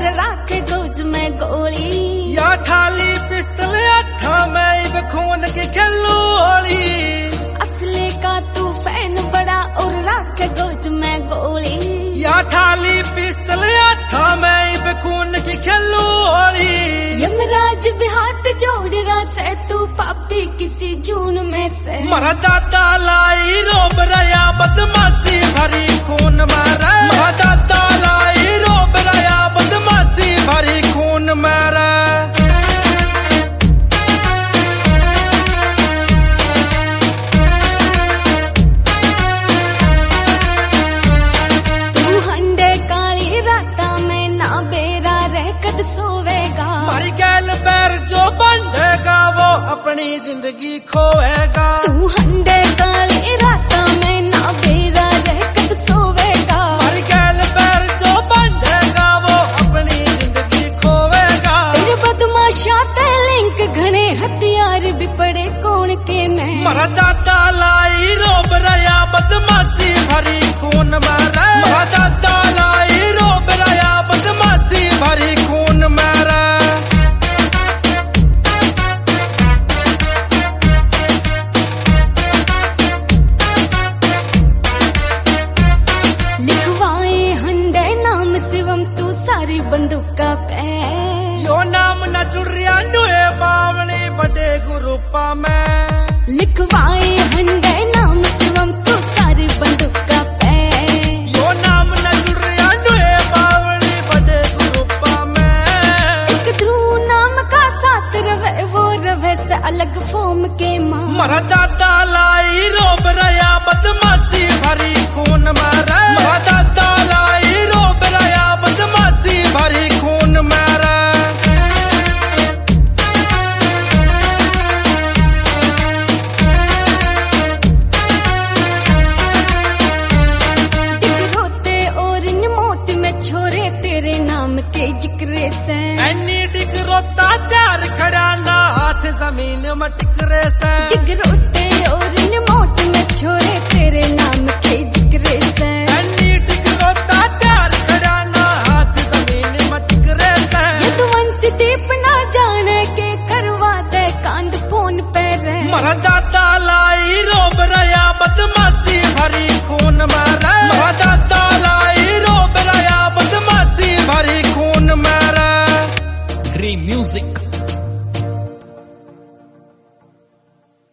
और राख गोज में गोली या ठाली पिस्तल अठा में खून की खेलू होली। असले का तू फैन बड़ा और राख गोज में गोली या ठाली पिस्तल अठा में खून की खेलू होली। यमराज भी हाथ जोड़ रहा से तू पापी किसी जून में से। मरा दादा लाई रोब रया बदमाशी भरी खून मारे। मरा दादा लाई रोब रया बदमाशी भरी खून मारे। तू हंडे काली राता में ना बेरा रह कद सोवेगा। मारी गैल पैर जो बंधेगा वो अपनी जिंदगी खोएगा। तू हंडे काली राता में ना बेरा रह कद सोवेगा। मारी गैल पैर जो बंधेगा वो अपनी जिंदगी खोएगा। तेरे बदमाशा ते लिंक घने हथियार भी पड़े कौन के में। मरा दादा लाई रोब रया बदमाशी भरी खून मारे। मरा दादा लाई रोब रया बदमाशी भरी खून मारे। लिखवाए हंडे नाम शिवम तू सारी बंदूका पे। यो नाम न जुड़िया नुए बावली बड़े ग्रुपा में। लिखवाए हंडे नाम शिवम तू सारी बंदूका पे। यो नाम न जुड़िया नुए बावली बड़े ग्रुपा में। एक ध्रुव नाम का साथ रवे वो रवे से अलग फोम के मां। मरा दादा लाई रोब रया बदमाशी भरी खून मारे। मरा दादा लाई रोब रया बदमाशी भरी खून मारे। टिक रोते और निमोट में छोरे तेरे नाम के जिक्र से। एनी टिक रोता त्यार खड़ा ना हाथ जमीन में टिकरे से। टिक रोते और निमोट में छोरे तेरे नाम के जिक्र से। एनी टिक रोता त्यार खड़ा ना हाथ जमीन में टिकरे से। यदुवंश दीप ना जाने के करवा दे कांड फोन पे रे। मरा दादा लाई रोब रया बदमाशी भरी खून मारे।